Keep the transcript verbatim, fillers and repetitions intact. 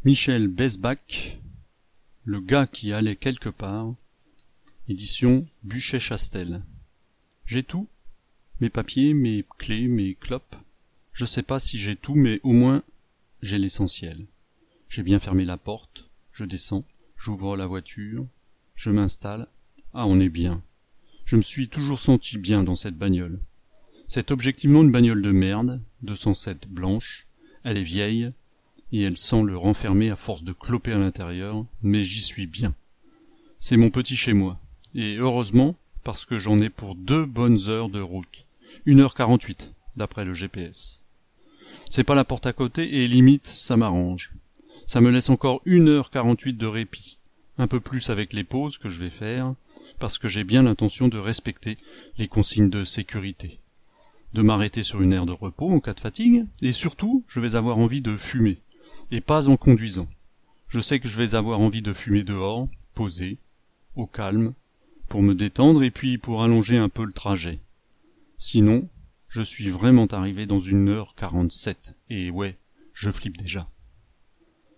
Michel Besbach, Le gars qui allait quelque part, édition Buchet-Chastel. J'ai tout, mes papiers, mes clés, mes clopes. Je sais pas si j'ai tout, mais au moins j'ai l'essentiel. J'ai bien fermé la porte, je descends, j'ouvre la voiture, je m'installe. Ah, on est bien. Je me suis toujours senti bien dans cette bagnole. C'est objectivement une bagnole de merde, deux cent sept blanche, elle est vieille, et elle sent le renfermer à force de cloper à l'intérieur, mais j'y suis bien. C'est mon petit chez-moi, et heureusement, parce que j'en ai pour deux bonnes heures de route. Une heure quarante-huit, d'après le G P S. C'est pas la porte à côté, et limite, ça m'arrange. Ça me laisse encore une heure quarante-huit de répit, un peu plus avec les pauses que je vais faire, parce que j'ai bien l'intention de respecter les consignes de sécurité. De m'arrêter sur une aire de repos en cas de fatigue, et surtout, je vais avoir envie de fumer, et pas en conduisant. Je sais que je vais avoir envie de fumer dehors, posé, au calme, pour me détendre et puis pour allonger un peu le trajet. Sinon, je suis vraiment arrivé dans une heure quarante-sept, et ouais, je flippe déjà.